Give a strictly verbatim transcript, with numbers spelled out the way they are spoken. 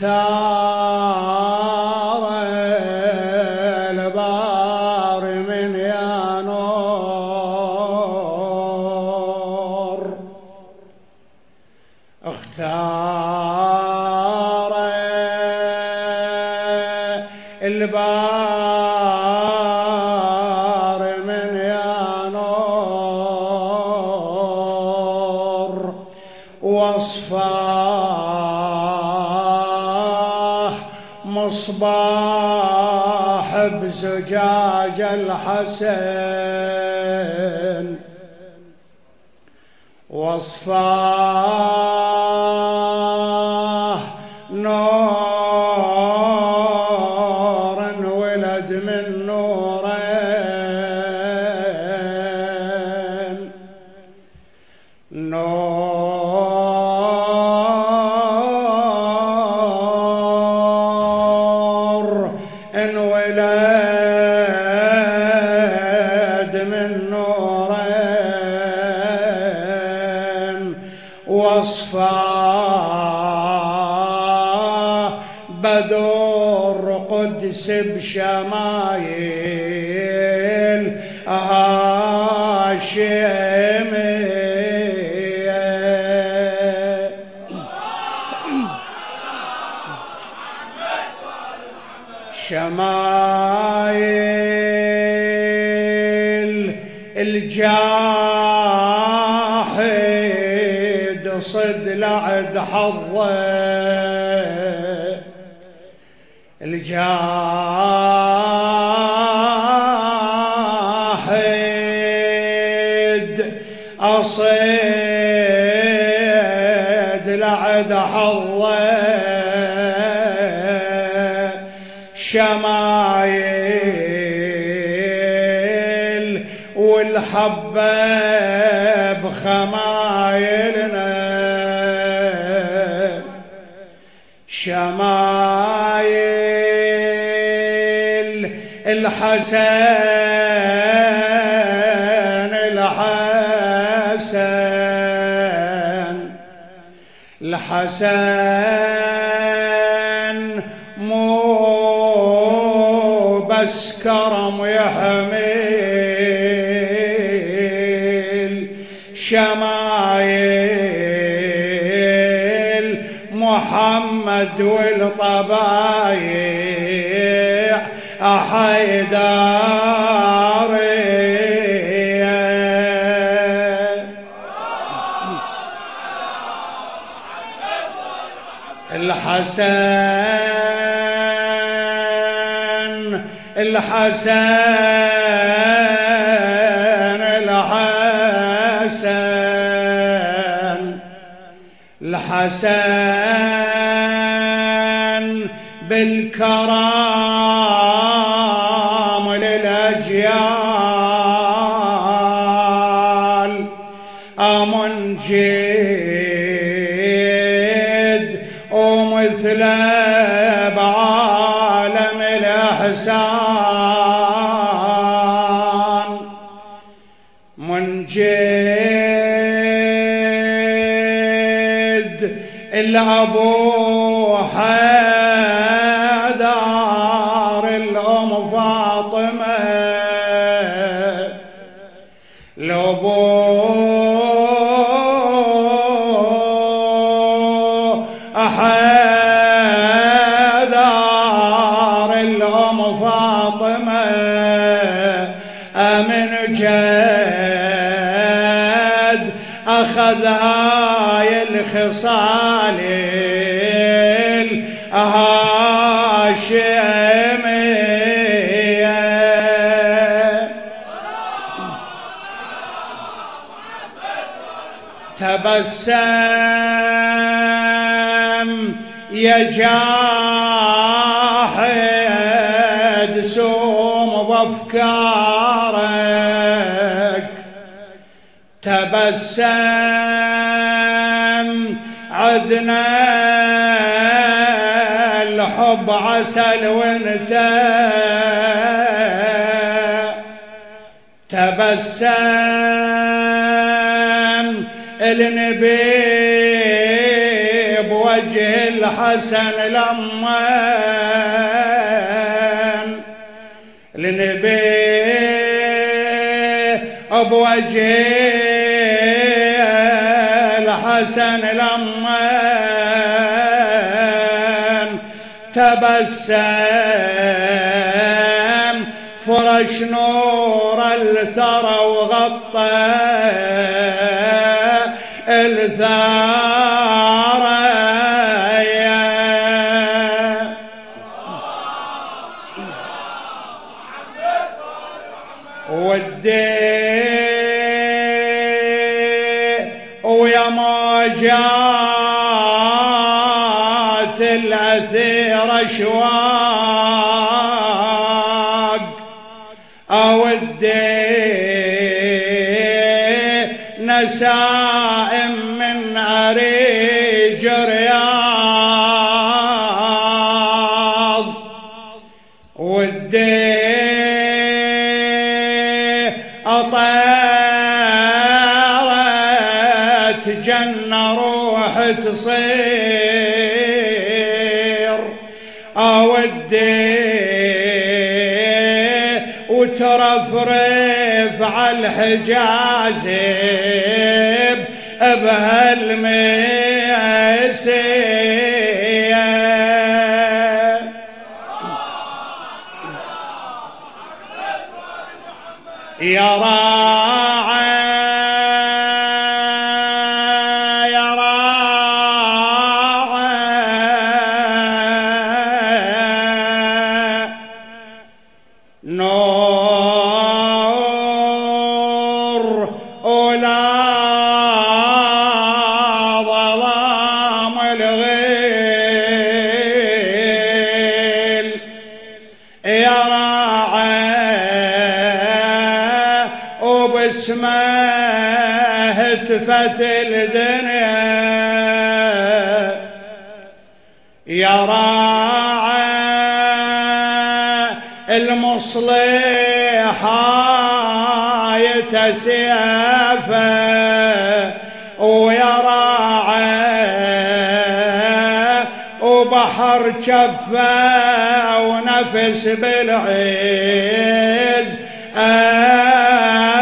اختار البار من يا نور، اختار البار من يا نور، وصفاه مصباح بزجاج الحسن، وصفاه نور ولد من نورين، نور انولد من نورين، وصفاه بدور قدس بشمايل هاشمية، شمايل الجاحد صد لعد حظه، الجاحد أصيد لعد حظه، شمايل والحبة بخمايلنا، شمايل الحسن الحسن الحسن مو بس كرم يحمل، شمايل محمد والطبايع حيدارية، الحسن الحسن الحسن الحسن بالكرام للأجيال، أمنجد ومثله بعالم الإحسان، منجد الأبو حيدر الأم فاطمة، الأبو حيدر الأم فاطمة، من جد أخذ هاي الخصال الهاشمية، تبسم يا جاحد سوم بأفكارك، تبسم عدنا الحب عسل وانت، تبسم النبيب بوجه الحسن لمن لنبيه بوجه الحسن لمن تبسم فرش نور الثرى وغطى الثرى والدين ويا ما جات الأثير أشواق أو الدين نسائم من أريج رياض والدين أطارت جنة روح تصير أودي وترفرف على الحجاز بهالميسير يا راعي يا راعي نور ولا ظلام الغيل يا راعي وباسمه هتفت الدنيا يا راعي المصلح يتسيافه ويا راعي وبحر جفه ونفس بالعز